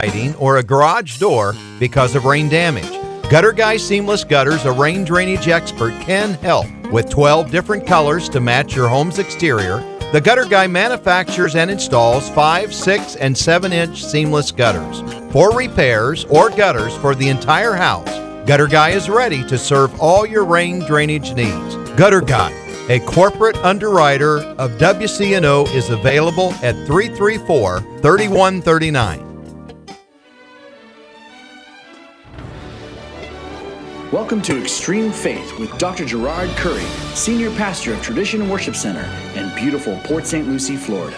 siding or a garage door because of rain damage. Gutter Guy Seamless Gutters, a rain drainage expert, can help. With 12 different colors to match your home's exterior, the Gutter Guy manufactures and installs 5, 6, and 7-inch seamless gutters. For repairs or gutters for the entire house, Gutter Guy is ready to serve all your rain drainage needs. Gutter Guy, a corporate underwriter of WCNO, is available at 334-3139. Welcome to Extreme Faith with Dr. Gerard Curry, Senior Pastor of Tradition Worship Center in beautiful Port St. Lucie, Florida.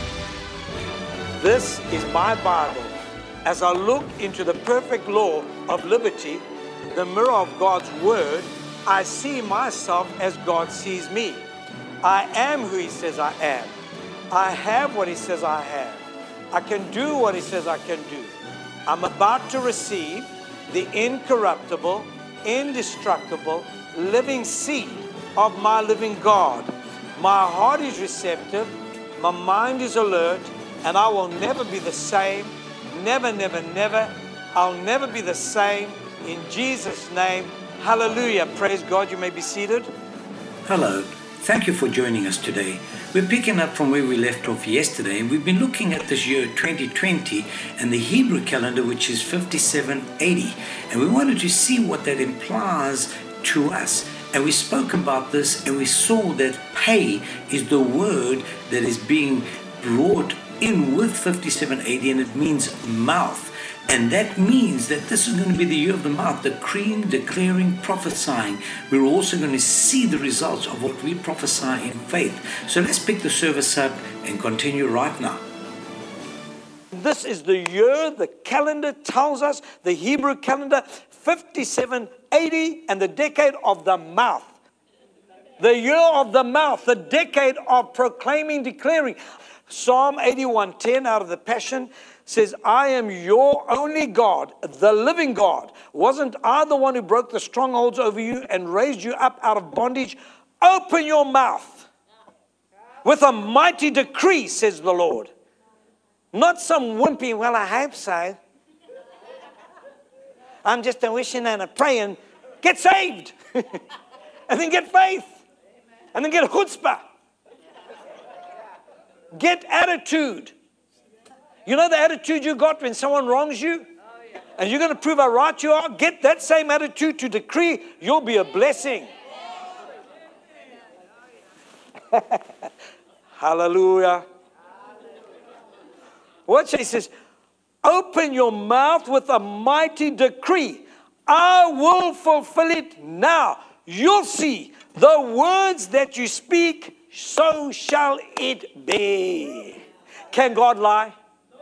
This is my Bible. As I look into the perfect law of liberty, the mirror of God's Word, I see myself as God sees me. I am who He says I am. I have what He says I have. I can do what He says I can do. I'm about to receive the incorruptible, indestructible, living seed of my living God. My heart is receptive, my mind is alert, and I will never be the same. Never, never, never. I'll never be the same. In Jesus' name, hallelujah. Praise God. You may be seated. Hello. Thank you for joining us today. We're picking up from where we left off yesterday, and we've been looking at this year 2020 and the Hebrew calendar, which is 5780. And we wanted to see what that implies to us. And we spoke about this, and we saw that pay is the word that is being brought in with 5780, and it means mouth. And that means that this is going to be the year of the mouth, decreeing, declaring, prophesying. We're also going to see the results of what we prophesy in faith. So let's pick the service up and continue right now. This is the year, the calendar tells us, the Hebrew calendar, 5780, and the decade of the mouth. The year of the mouth, the decade of proclaiming, declaring. Psalm 81:10 out of the Passion says, I am your only God, the living God. Wasn't I the one who broke the strongholds over you and raised you up out of bondage? Open your mouth with a mighty decree, says the Lord. Not some wimpy, well, I hope so. I'm just a wishing and a praying. Get saved. And then get faith. And then get chutzpah. Get attitude. You know the attitude you got when someone wrongs you? And you're going to prove how right you are? Get that same attitude to decree you'll be a blessing. Hallelujah. Watch it. He says, open your mouth with a mighty decree. I will fulfill it now. You'll see the words that you speak, so shall it be. Can God lie?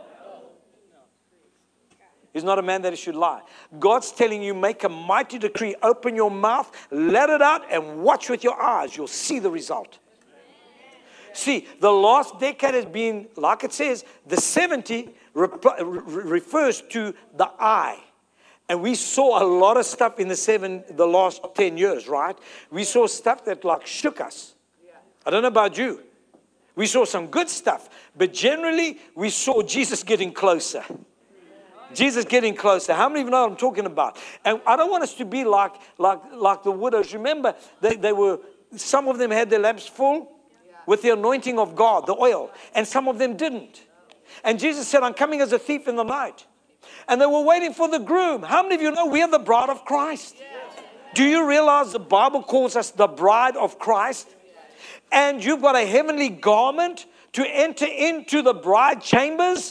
He's not a man that he should lie. God's telling you, make a mighty decree. Open your mouth, let it out, and watch with your eyes. You'll see the result. See, the last decade has been, like it says, the 70 refers to the eye. And we saw a lot of stuff in the last 10 years, right? We saw stuff that like shook us. I don't know about you. We saw some good stuff. But generally, we saw Jesus getting closer. Jesus getting closer. How many of you know what I'm talking about? And I don't want us to be like the widows. Remember, some of them had their lamps full with the anointing of God, the oil. And some of them didn't. And Jesus said, I'm coming as a thief in the night. And they were waiting for the groom. How many of you know we are the bride of Christ? Do you realize the Bible calls us the bride of Christ? And you've got a heavenly garment to enter into the bride chambers?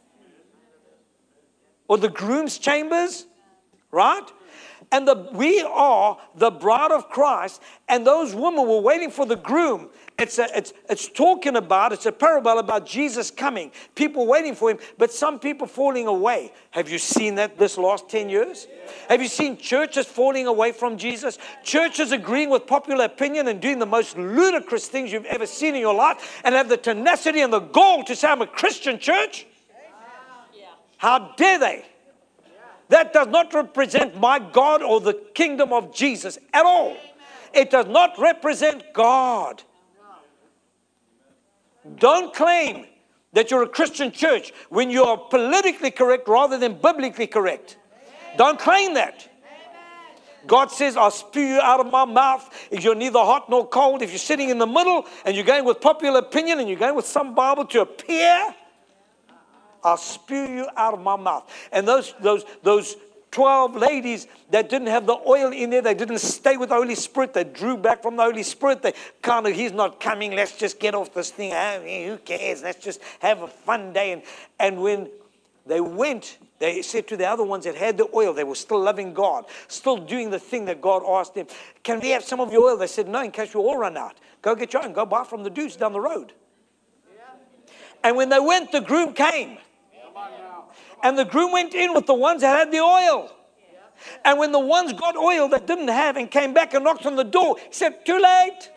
Or the groom's chambers, right? And we are the bride of Christ, and those women were waiting for the groom. It's a parable about Jesus coming, people waiting for him, but some people falling away. Have you seen that this last 10 years? Have you seen churches falling away from Jesus? Churches agreeing with popular opinion and doing the most ludicrous things you've ever seen in your life, and have the tenacity and the gall to say, I'm a Christian church? How dare they? That does not represent my God or the kingdom of Jesus at all. It does not represent God. Don't claim that you're a Christian church when you are politically correct rather than biblically correct. Don't claim that. God says, I'll spew you out of my mouth if you're neither hot nor cold. If you're sitting in the middle and you're going with popular opinion and you're going with some Bible to appear, I'll spew you out of my mouth. And those 12 ladies that didn't have the oil in there, they didn't stay with the Holy Spirit. They drew back from the Holy Spirit. They kind of, he's not coming. Let's just get off this thing. Who cares? Let's just have a fun day. And when they went, they said to the other ones that had the oil, they were still loving God, still doing the thing that God asked them. Can we have some of your oil? They said, no, in case we all run out. Go get your own. Go buy from the dudes down the road. And when they went, the groom came. And the groom went in with the ones that had the oil. And when the ones got oil that didn't have and came back and knocked on the door, he said, too late.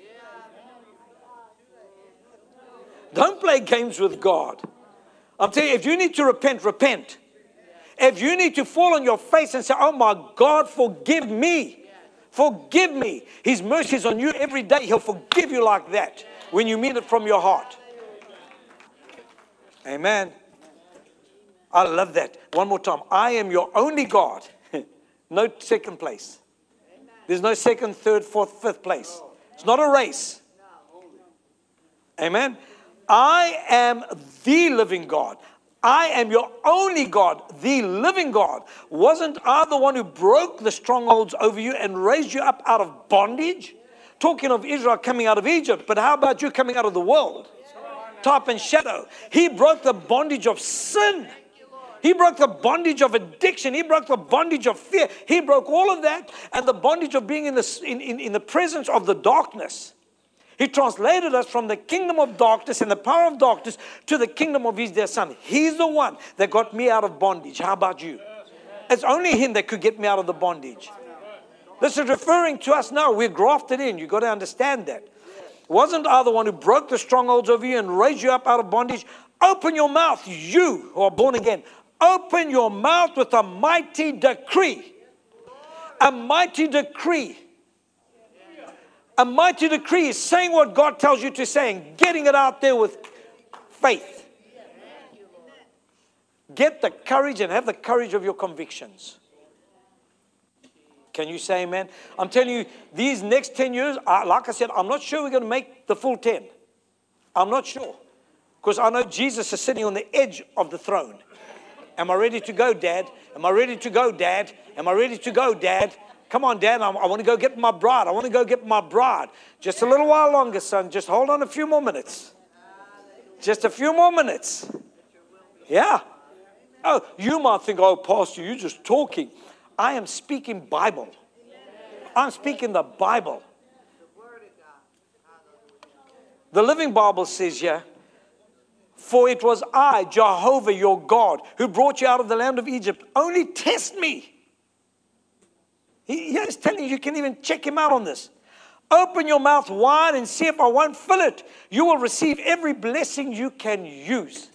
Don't play games with God. I'm telling you, if you need to repent, repent. If you need to fall on your face and say, oh my God, forgive me. Forgive me. His mercy is on you every day. He'll forgive you like that when you mean it from your heart. Amen. I love that. One more time. I am your only God. No second place. There's no second, third, fourth, fifth place. It's not a race. Amen. I am the living God. I am your only God, the living God. Wasn't I the one who broke the strongholds over you and raised you up out of bondage? Talking of Israel coming out of Egypt, but how about you coming out of the world? Type and shadow. He broke the bondage of sin. He broke the bondage of addiction. He broke the bondage of fear. He broke all of that and the bondage of being in the presence of the darkness. He translated us from the kingdom of darkness and the power of darkness to the kingdom of His dear Son. He's the one that got me out of bondage. How about you? It's only Him that could get me out of the bondage. This is referring to us now. We're grafted in. You've got to understand that. Wasn't I the one who broke the strongholds over you and raised you up out of bondage? Open your mouth, you who are born again. Open your mouth with a mighty decree. A mighty decree. A mighty decree is saying what God tells you to say and getting it out there with faith. Get the courage and have the courage of your convictions. Can you say amen? I'm telling you, these next 10 years, like I said, I'm not sure we're going to make the full 10. I'm not sure. Because I know Jesus is sitting on the edge of the throne. Am I ready to go, Dad? Am I ready to go, Dad? Am I ready to go, Dad? Come on, Dad, I want to go get my bride. I want to go get my bride. Just a little while longer, son. Just hold on a few more minutes. Just a few more minutes. Yeah. Oh, you might think, oh, Pastor, you're just talking. I am speaking Bible. I'm speaking the Bible. The Living Bible says here, for it was I, Jehovah, your God, who brought you out of the land of Egypt. Only test me. He's telling you, you can even check him out on this. Open your mouth wide and see if I won't fill it. You will receive every blessing you can use.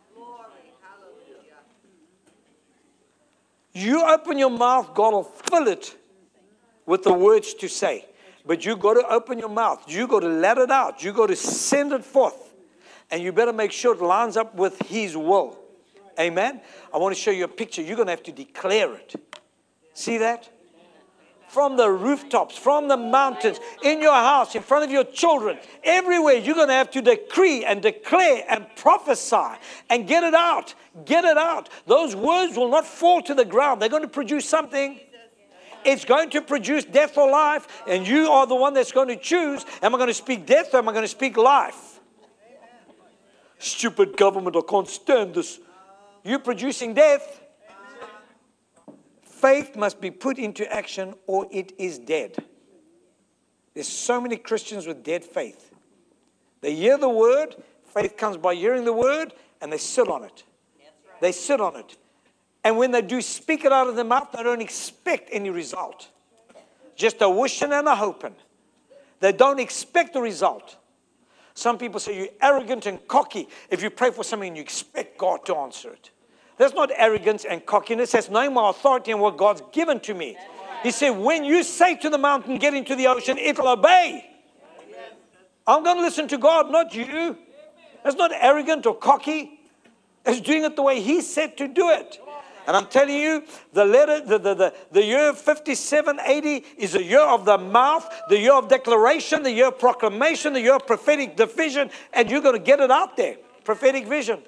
You open your mouth, God will fill it with the words to say. But you got to open your mouth. You got to let it out. You got to send it forth. And you better make sure it lines up with His will. Amen? I want to show you a picture. You're going to have to declare it. See that? From the rooftops, from the mountains, in your house, in front of your children, everywhere, you're going to have to decree and declare and prophesy and get it out. Get it out. Those words will not fall to the ground. They're going to produce something. It's going to produce death or life, and you are the one that's going to choose. Am I going to speak death or am I going to speak life? Stupid government, I can't stand this. You producing death. Faith must be put into action or it is dead. There's so many Christians with dead faith. They hear the word, faith comes by hearing the word, and they sit on it. They sit on it. And when they do speak it out of their mouth, they don't expect any result. Just a wishing and a hoping. They don't expect the result. Some people say you're arrogant and cocky if you pray for something and you expect God to answer it. That's not arrogance and cockiness. That's knowing my authority and what God's given to me. He said, when you say to the mountain, get into the ocean, it'll obey. I'm going to listen to God, not you. It's not arrogant or cocky. It's doing it the way He said to do it. And I'm telling you, the year 5780 is a year of the mouth, the year of declaration, the year of proclamation, the year of prophetic division, and you're going to get it out there. Prophetic vision.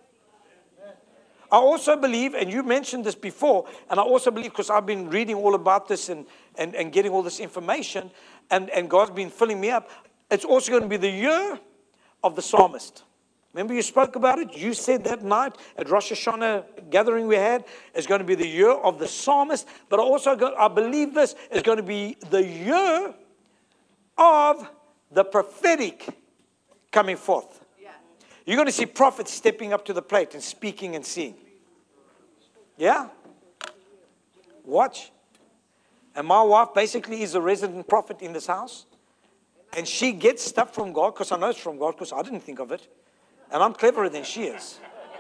I also believe, and you mentioned this before, and I also believe, because I've been reading all about this and getting all this information, and God's been filling me up, it's also going to be the year of the psalmist. Remember you spoke about it? You said that night at Rosh Hashanah gathering we had, it's going to be the year of the psalmist. But I believe this is going to be the year of the prophetic coming forth. Yeah. You're going to see prophets stepping up to the plate and speaking and seeing. Yeah? Watch. And my wife basically is a resident prophet in this house. And she gets stuff from God, because I know it's from God, because I didn't think of it. And I'm cleverer than she is.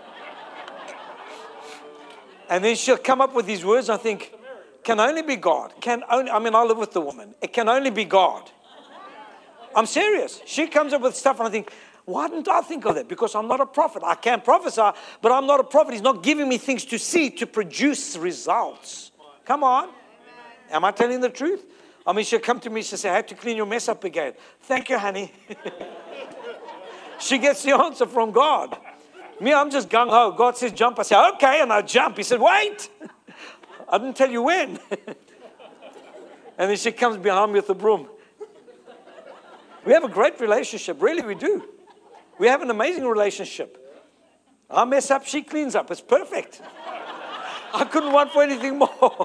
And then she'll come up with these words. I think, can only be God. I live with the woman. It can only be God. I'm serious. She comes up with stuff and I think, why didn't I think of that? Because I'm not a prophet. I can prophesy, but I'm not a prophet. He's not giving me things to see, to produce results. Come on. Am I telling the truth? I mean, she'll come to me, she'll say, I have to clean your mess up again. Thank you, honey. She gets the answer from God. Me, I'm just gung-ho. God says jump. I say, okay, and I jump. He said, wait. I didn't tell you when. And then she comes behind me with the broom. We have a great relationship. Really, we do. We have an amazing relationship. I mess up, she cleans up. It's perfect. I couldn't want for anything more.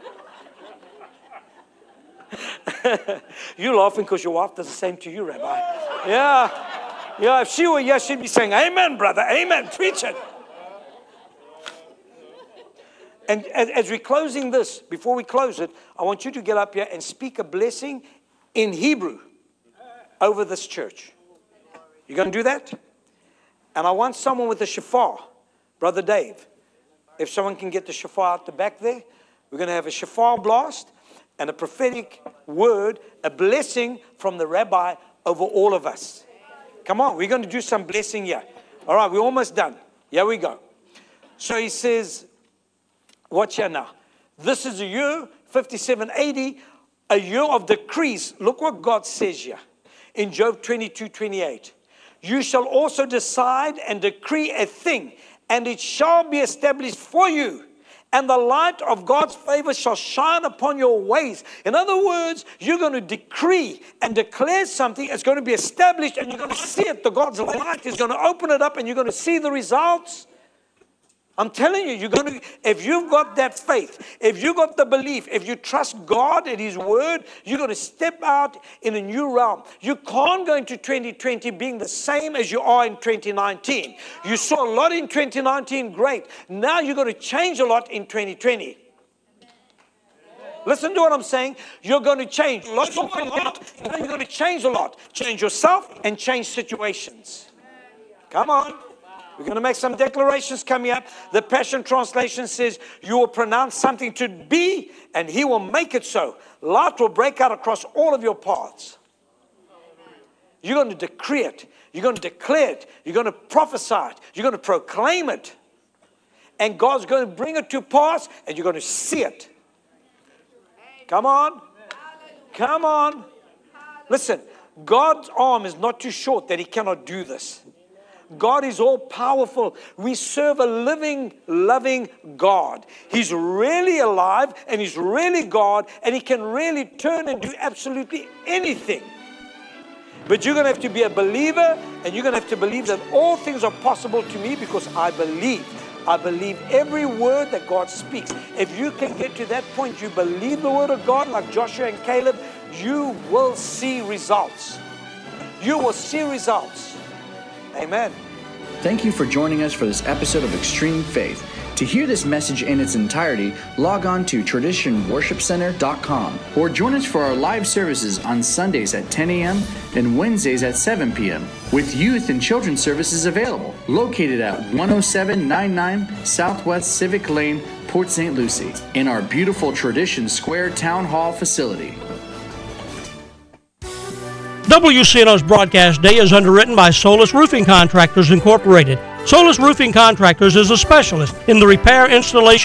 You're laughing because your wife does the same to you, Rabbi. Yeah. Yeah, if she were here, she'd be saying, amen, brother, amen, preach it. And as we're closing this, before we close it, I want you to get up here and speak a blessing in Hebrew over this church. You going to do that? And I want someone with a shofar, Brother Dave. If someone can get the shofar out the back there, we're going to have a shofar blast and a prophetic word, a blessing from the rabbi over all of us. Come on, we're going to do some blessing here. All right, we're almost done. Here we go. So he says, watch here now. This is a year, 5780, a year of decrees. Look what God says here in Job 22:28. You shall also decide and decree a thing, and it shall be established for you. And the light of God's favor shall shine upon your ways. In other words, you're going to decree and declare something. It's going to be established and you're going to see it. The God's light is going to open it up and you're going to see the results. I'm telling you, you're going to, if you've got that faith, if you've got the belief, if you trust God and His Word, you're going to step out in a new realm. You can't go into 2020 being the same as you are in 2019. You saw a lot in 2019, great. Now you're going to change a lot in 2020. Listen to what I'm saying. You're going to change. You're going to change a lot. Change yourself and change situations. Come on. We're going to make some declarations coming up. The Passion Translation says, you will pronounce something to be, and He will make it so. Light will break out across all of your paths. You're going to decree it. You're going to declare it. You're going to prophesy it. You're going to proclaim it. And God's going to bring it to pass, and you're going to see it. Come on. Come on. Listen, God's arm is not too short that He cannot do this. God is all powerful. We serve a living, loving God. He's really alive and He's really God, and He can really turn and do absolutely anything. But you're going to have to be a believer, and you're going to have to believe that all things are possible to me because I believe. I believe every word that God speaks. If you can get to that point, you believe the word of God like Joshua and Caleb, you will see results. You will see results. Amen. Thank you for joining us for this episode of Extreme Faith. To hear this message in its entirety, log on to traditionworshipcenter.com or join us for our live services on Sundays at 10 a.m. and Wednesdays at 7 p.m. with youth and children's services available. Located at 10799 Southwest Civic Lane, Port St. Lucie, in our beautiful Tradition Square Town Hall facility. WCNO's broadcast day is underwritten by Solus Roofing Contractors Incorporated. Solus Roofing Contractors is a specialist in the repair, installation,